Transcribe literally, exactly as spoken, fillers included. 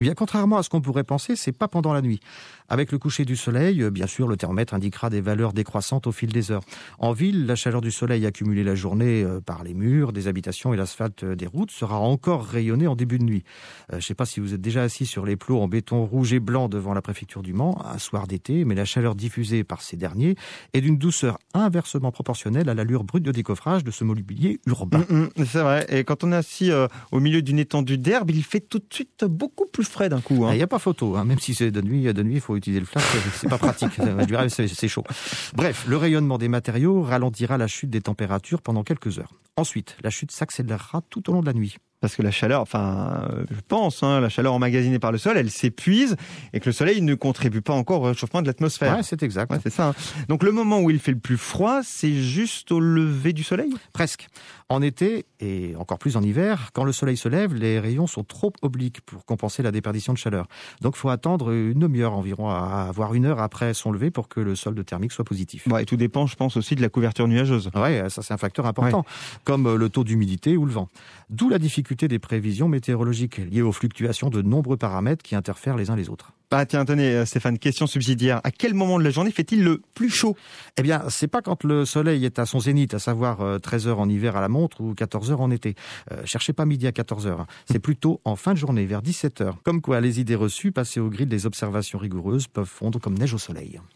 Eh bien, contrairement à ce qu'on pourrait penser, c'est pas pendant la nuit. Avec le coucher du soleil, bien sûr, le thermomètre indiquera des valeurs décroissantes au fil des heures. En ville, la chaleur du soleil accumulée la journée par les murs des habitations et l'asphalte des routes sera encore rayonnée en début de nuit. Euh, je ne sais pas si vous êtes déjà assis sur les plots en béton rouge et blanc devant la préfecture du Mans, un soir d'été, mais la chaleur diffusée par ces derniers est d'une douceur inversement proportionnelle à l'allure brute de décoffrage de ce mobilier urbain. Mmh, mmh, c'est vrai, et quand on est assis euh, au milieu d'une étendue d'herbe, il fait tout de suite beaucoup plus frais d'un coup. Il n'y a pas photo, hein. Même si c'est de nuit, de nuit, il faut utiliser le flash, c'est pas pratique. Je dirais, c'est, c'est chaud. Bref, le rayonnement des matériaux ralentira la chute des températures pendant quelques heures. Ensuite, la chute s'accélérera tout au long de la nuit. Parce que la chaleur, enfin, euh, je pense, hein, la chaleur emmagasinée par le sol, elle s'épuise et que le soleil ne contribue pas encore au réchauffement de l'atmosphère. Ouais, c'est exact. Ouais, c'est ça. Hein. Donc le moment où il fait le plus froid, c'est juste au lever du soleil ? Presque. En été, et encore plus en hiver, quand le soleil se lève, les rayons sont trop obliques pour compenser la déperdition de chaleur. Donc il faut attendre une demi-heure environ, à voire une heure après son lever pour que le solde thermique soit positif. Bon, et tout dépend, je pense, aussi de la couverture nuageuse. Ouais, ça c'est un facteur important, ouais. Comme le taux d'humidité ou le vent. D'où la difficulté des prévisions météorologiques liées aux fluctuations de nombreux paramètres qui interfèrent les uns les autres. Ah tiens, tenez Stéphane, question subsidiaire. À quel moment de la journée fait-il le plus chaud ? Eh bien, c'est pas quand le soleil est à son zénith, à savoir treize heures en hiver à la montre ou quatorze heures en été. Euh, cherchez pas midi à quatorze heures. C'est plutôt en fin de journée, vers dix-sept heures. Comme quoi, les idées reçues passées au grille des observations rigoureuses peuvent fondre comme neige au soleil.